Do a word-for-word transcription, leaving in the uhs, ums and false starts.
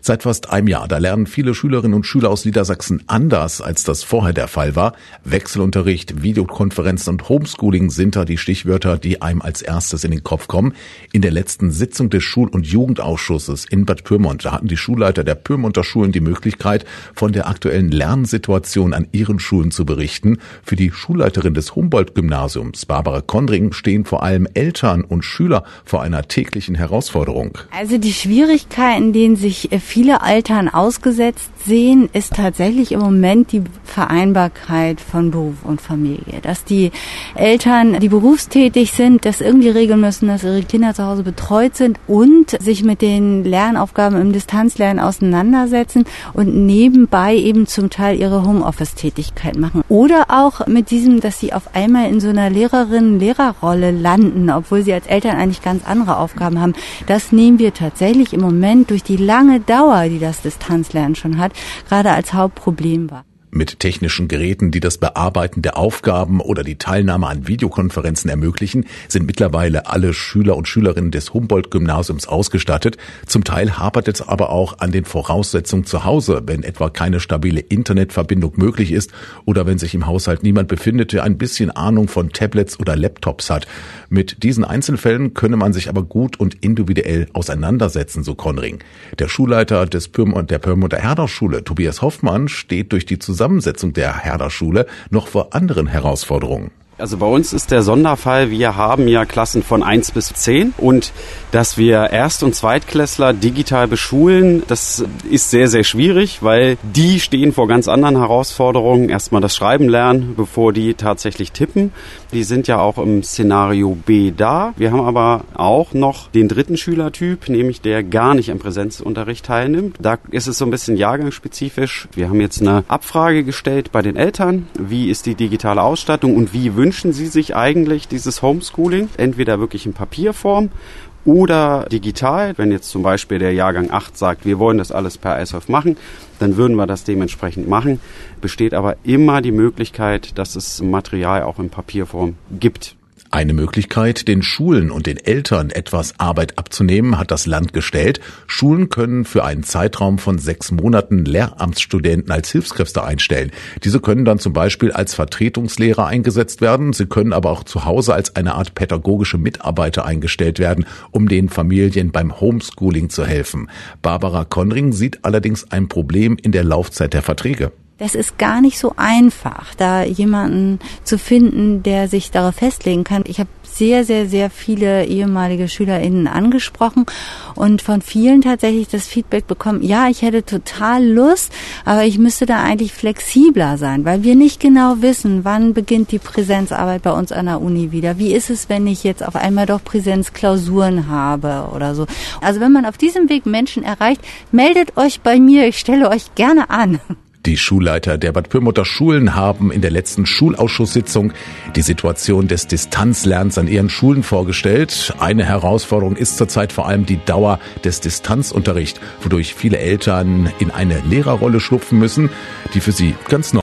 Seit fast einem Jahr, da lernen viele Schülerinnen und Schüler aus Niedersachsen anders, als das vorher der Fall war. Wechselunterricht, Videokonferenzen und Homeschooling sind da die Stichwörter, die einem als erstes in den Kopf kommen. In der letzten Sitzung des Schul- und Jugendausschusses in Bad Pyrmont, da hatten die Schulleiter der Pyrmonter Schulen die Möglichkeit, von der aktuellen Lernsituation an ihren Schulen zu berichten. Für die Schulleiterin des Humboldt-Gymnasiums, Barbara Kondring, stehen vor allem Eltern und Schüler vor einer täglichen Herausforderung. Also die Schwierigkeiten, denen sich viele Eltern ausgesetzt sehen, ist tatsächlich im Moment die Vereinbarkeit von Beruf und Familie. Dass die Eltern, die berufstätig sind, das irgendwie regeln müssen, dass ihre Kinder zu Hause betreut sind und sich mit den Lernaufgaben im Distanzlernen auseinandersetzen und nebenbei eben zum Teil ihre Homeoffice-Tätigkeit machen. Oder auch mit diesem, dass sie auf einmal in so einer Lehrerinnen-Lehrerrolle landen, obwohl sie als Eltern eigentlich ganz andere Aufgaben haben. Das nehmen wir tatsächlich im Moment durch die lange Dauer, die das Distanzlernen schon hat, gerade als Hauptproblem wahr. Mit technischen Geräten, die das Bearbeiten der Aufgaben oder die Teilnahme an Videokonferenzen ermöglichen, sind mittlerweile alle Schüler und Schülerinnen des Humboldt-Gymnasiums ausgestattet. Zum Teil hapert es aber auch an den Voraussetzungen zu Hause, wenn etwa keine stabile Internetverbindung möglich ist oder wenn sich im Haushalt niemand befindet, der ein bisschen Ahnung von Tablets oder Laptops hat. Mit diesen Einzelfällen könne man sich aber gut und individuell auseinandersetzen, so Kondring. Der Schulleiter des Pyrmont, der Pyrmonter Herder-Schule, Tobias Hoffmann, steht durch die Zusammensetzung der Herder-Schule noch vor anderen Herausforderungen. Also bei uns ist der Sonderfall, wir haben ja Klassen von eins bis zehn und dass wir Erst- und Zweitklässler digital beschulen, das ist sehr, sehr schwierig, weil die stehen vor ganz anderen Herausforderungen. Erstmal das Schreiben lernen, bevor die tatsächlich tippen. Die sind ja auch im Szenario B da. Wir haben aber auch noch den dritten Schülertyp, nämlich der gar nicht am Präsenzunterricht teilnimmt. Da ist es so ein bisschen jahrgangsspezifisch. Wir haben jetzt eine Abfrage gestellt bei den Eltern. Wie ist die digitale Ausstattung und wie wünschen Sie sich eigentlich dieses Homeschooling? Entweder wirklich in Papierform oder digital. Wenn jetzt zum Beispiel der Jahrgang acht sagt, wir wollen das alles per iSolve machen, dann würden wir das dementsprechend machen. Besteht aber immer die Möglichkeit, dass es Material auch in Papierform gibt. Eine Möglichkeit, den Schulen und den Eltern etwas Arbeit abzunehmen, hat das Land gestellt. Schulen können für einen Zeitraum von sechs Monaten Lehramtsstudenten als Hilfskräfte einstellen. Diese können dann zum Beispiel als Vertretungslehrer eingesetzt werden. Sie können aber auch zu Hause als eine Art pädagogische Mitarbeiter eingestellt werden, um den Familien beim Homeschooling zu helfen. Barbara Kondring sieht allerdings ein Problem in der Laufzeit der Verträge. Das ist gar nicht so einfach, da jemanden zu finden, der sich darauf festlegen kann. Ich habe sehr, sehr, sehr viele ehemalige SchülerInnen angesprochen und von vielen tatsächlich das Feedback bekommen, ja, ich hätte total Lust, aber ich müsste da eigentlich flexibler sein, weil wir nicht genau wissen, wann beginnt die Präsenzarbeit bei uns an der Uni wieder. Wie ist es, wenn ich jetzt auf einmal doch Präsenzklausuren habe oder so. Also wenn man auf diesem Weg Menschen erreicht, meldet euch bei mir, ich stelle euch gerne an. Die Schulleiter der Bad Pyrmonter Schulen haben in der letzten Schulausschusssitzung die Situation des Distanzlernens an ihren Schulen vorgestellt. Eine Herausforderung ist zurzeit vor allem die Dauer des Distanzunterrichts, wodurch viele Eltern in eine Lehrerrolle schlüpfen müssen, die für sie ganz normal